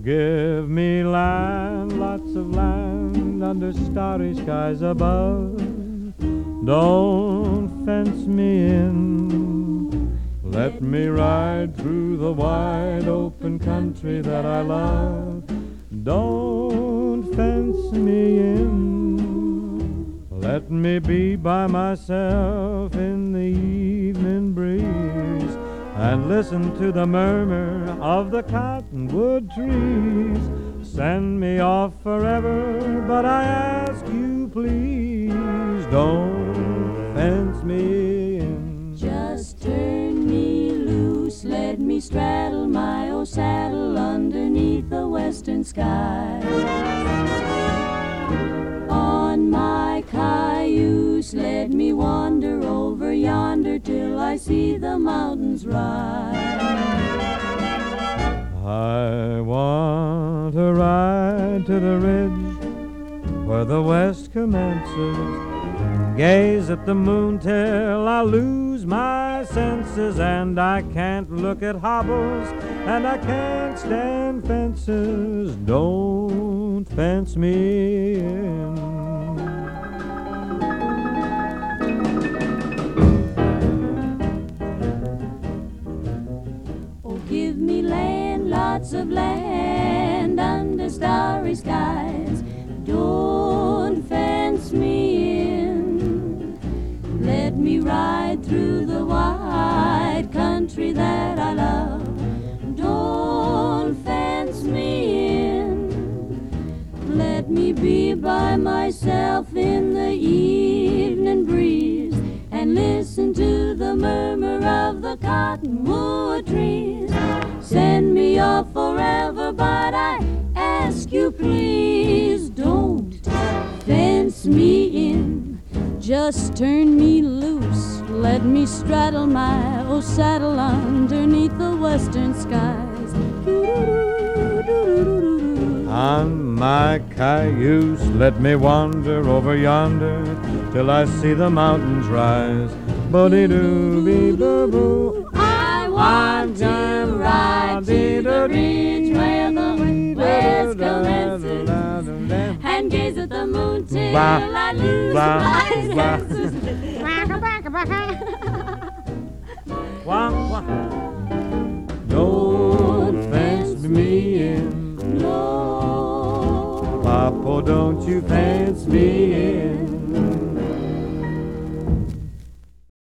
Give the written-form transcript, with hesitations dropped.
Give me land, lots of land under starry skies above. Don't fence me in. Let me ride through the wide open country that I love. Don't fence me in. Let me be by myself in the evening breeze and listen to the murmur of the cottonwood trees. Send me off forever, but I ask you please, don't fence me in. Just turn me loose, let me straddle my old saddle underneath the western sky. On my cayuse, let me wander over yonder till I see the mountains rise. I want to ride to the ridge where the west commences, gaze at the moon till I lose my senses, and I can't look at hobbles and I can't stand fences. Don't fence me in. Give me land, lots of land under starry skies. Don't fence me in. Let me ride through the wide country that I love. Don't fence me in. Let me be by myself in the evening breeze and listen to the murmur of the cottonwood trees. Send me off forever, but I ask you please, don't fence me in. Just turn me loose, let me straddle my old saddle underneath the western skies. On my cayuse, let me wander over yonder till I see the mountains rise. Bo-dee-doo-bee-boo-boo. I want to ride to the ridge where the west commences and gaze at the moon till I lose my senses. Don't fence me in. No. Papa, don't you fence me in.